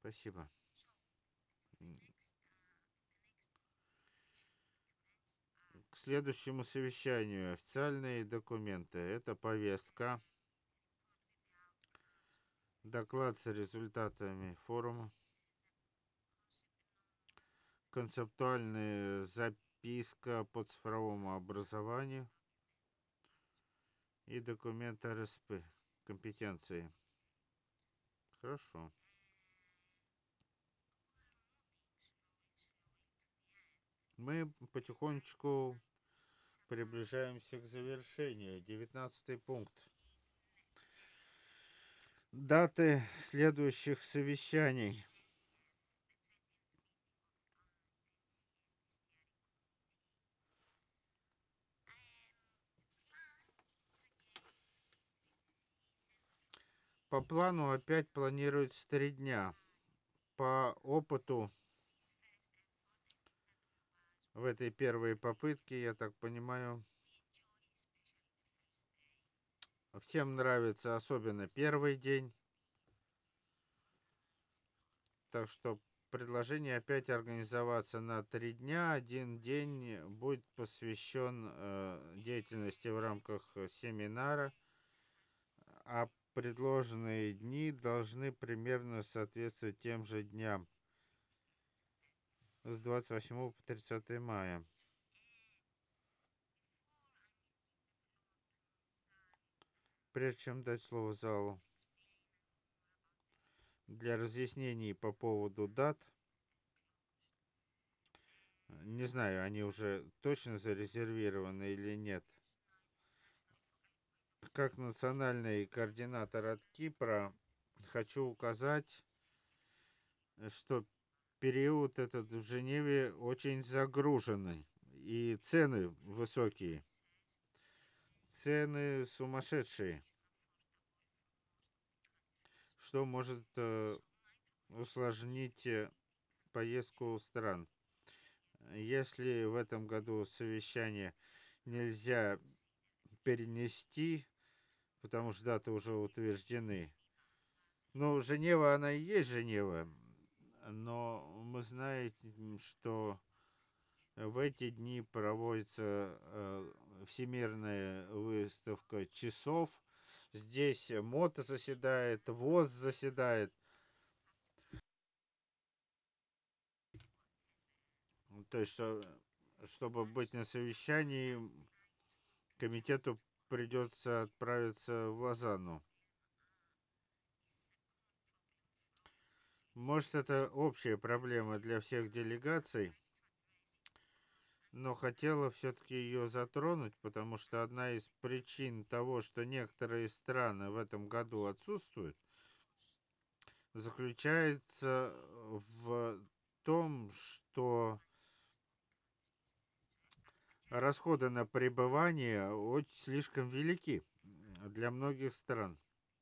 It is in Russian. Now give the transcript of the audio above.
Спасибо. К следующему совещанию официальные документы. Это повестка, доклад с результатами форума, концептуальная записка по цифровому образованию и документ РСП, компетенции. Хорошо. Мы потихонечку приближаемся к завершению. 19 пункт. Даты следующих совещаний. По плану опять планируется 3 дня. По опыту в этой первой попытке, я так понимаю, всем нравится особенно первый день. Так что предложение опять организоваться на 3 дня. Один день будет посвящен деятельности в рамках семинара, а предложенные дни должны примерно соответствовать тем же дням с 28 по 30 мая. Прежде чем дать слово залу для разъяснений по поводу дат, не знаю, они уже точно зарезервированы или нет. Как национальный координатор от Кипра хочу указать, что период этот в Женеве очень загруженный и цены высокие. Цены сумасшедшие, что может усложнить поездку стран. Если в этом году совещание нельзя перенести, потому что даты уже утверждены. Ну, Женева, она и есть Женева, но мы знаем, что в эти дни проводится всемирная выставка часов. Здесь МОТО заседает, ВОЗ заседает. То есть, чтобы быть на совещании, комитету придется отправиться в Лозанну. Может, это общая проблема для всех делегаций, но хотела все-таки ее затронуть, потому что одна из причин того, что некоторые страны в этом году отсутствуют, заключается в том, что расходы на пребывание очень слишком велики для многих стран.